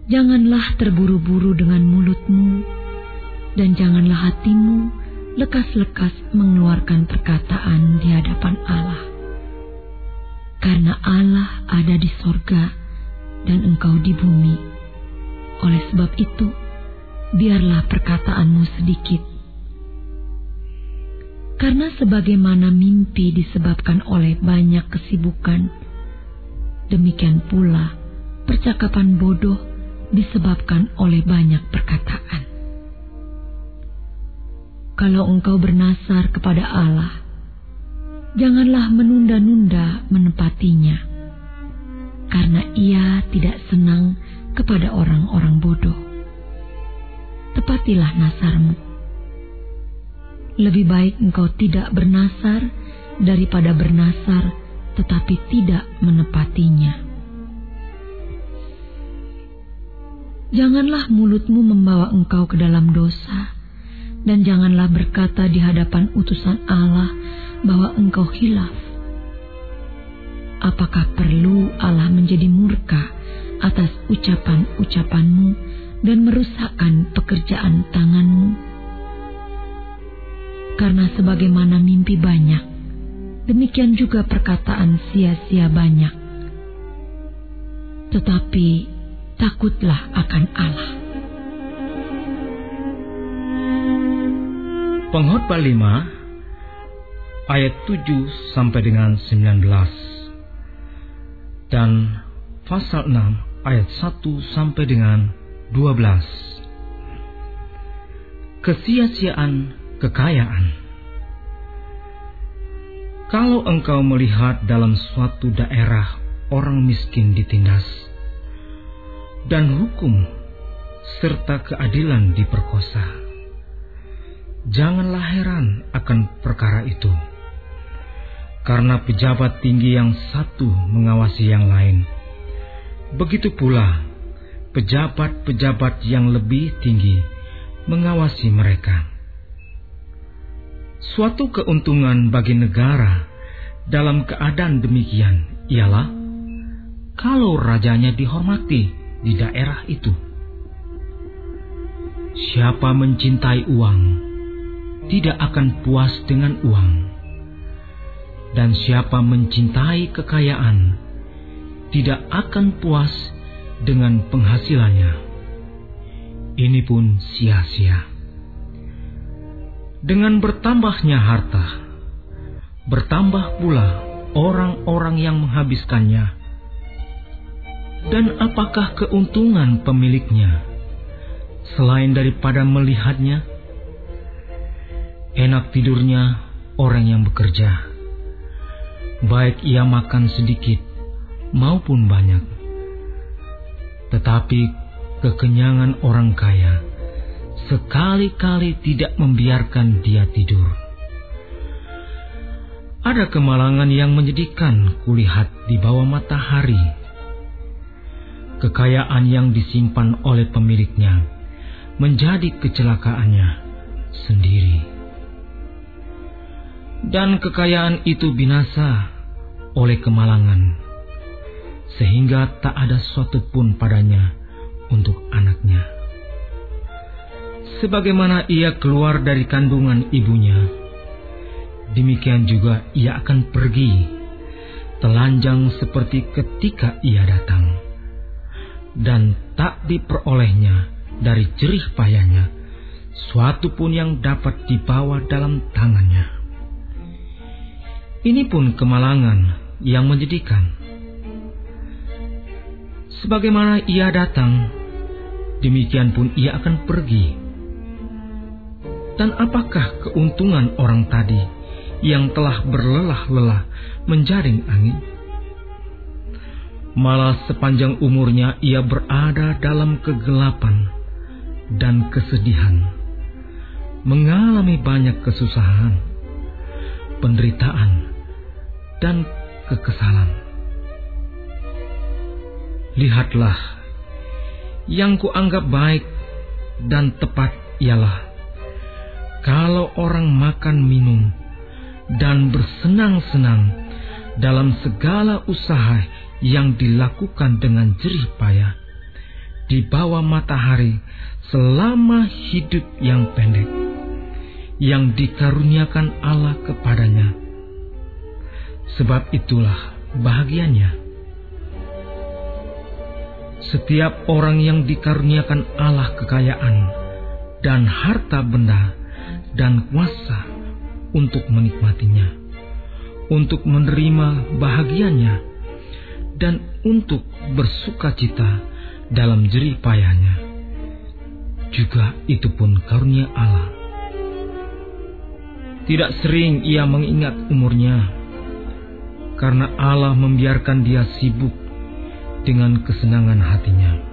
Janganlah terburu-buru dengan mulutmu, dan janganlah hatimu lekas-lekas mengeluarkan perkataan di hadapan Allah. Karena Allah ada di sorga dan engkau di bumi. Oleh sebab itu, biarlah perkataanmu sedikit. Karena sebagaimana mimpi disebabkan oleh banyak kesibukan, demikian pula percakapan bodoh disebabkan oleh banyak perkataan. Kalau engkau bernasar kepada Allah, janganlah menunda-nunda menepatinya, karena Ia tidak senang kepada orang-orang bodoh. Tepatilah nasarmu. Lebih baik engkau tidak bernasar daripada bernasar tetapi tidak menepatinya. Janganlah mulutmu membawa engkau ke dalam dosa, dan janganlah berkata di hadapan utusan Allah bahwa engkau khilaf. Apakah perlu Allah menjadi murka atas ucapan-ucapanmu dan merusakkan pekerjaan tanganmu? Karena sebagaimana mimpi banyak, demikian juga perkataan sia-sia banyak. Tetapi takutlah akan Allah. Pengkhotbah 5 ayat 7 sampai dengan 19 dan pasal 6 ayat 1 sampai dengan 12. Kesia-siaan kekayaan. Kalau engkau melihat dalam suatu daerah orang miskin ditindas dan hukum serta keadilan diperkosa, janganlah heran akan perkara itu, karena pejabat tinggi yang satu mengawasi yang lain. Begitu pula pejabat-pejabat yang lebih tinggi mengawasi mereka. Suatu keuntungan bagi negara dalam keadaan demikian ialah kalau rajanya dihormati di daerah itu. Siapa mencintai uang tidak akan puas dengan uang, dan siapa mencintai kekayaan tidak akan puas dengan penghasilannya. Ini pun sia-sia. Dengan bertambahnya harta, bertambah pula orang-orang yang menghabiskannya. Dan apakah keuntungan pemiliknya selain daripada melihatnya? Enak tidurnya orang yang bekerja, baik ia makan sedikit maupun banyak. Tetapi kekenyangan orang kaya sekali-kali tidak membiarkan dia tidur. Ada kemalangan yang menyedihkan kulihat di bawah matahari. Kekayaan yang disimpan oleh pemiliknya menjadi kecelakaannya sendiri. Dan kekayaan itu binasa oleh kemalangan, sehingga tak ada suatu pun padanya untuk anaknya. Sebagaimana ia keluar dari kandungan ibunya, demikian juga ia akan pergi, telanjang seperti ketika ia datang, dan tak diperolehnya dari jerih payahnya suatu pun yang dapat dibawa dalam tangannya. Ini pun kemalangan yang menyedihkan. Sebagaimana ia datang, demikian pun ia akan pergi. Dan apakah keuntungan orang tadi yang telah berlelah-lelah menjaring angin? Malah sepanjang umurnya ia berada dalam kegelapan dan kesedihan, mengalami banyak kesusahan, penderitaan, dan kekesalan. Lihatlah, yang kuanggap baik dan tepat ialah kalau orang makan minum dan bersenang-senang dalam segala usaha yang dilakukan dengan jerih payah, di bawah matahari selama hidup yang pendek yang dikaruniakan Allah kepadanya. Sebab itulah bahagianya. Setiap orang yang dikaruniakan Allah kekayaan dan harta benda dan kuasa untuk menikmatinya, untuk menerima bahagianya, dan untuk bersukacita dalam jerih payahnya, juga itu pun karunia Allah. Tidak sering ia mengingat umurnya, karena Allah membiarkan dia sibuk dengan kesenangan hatinya.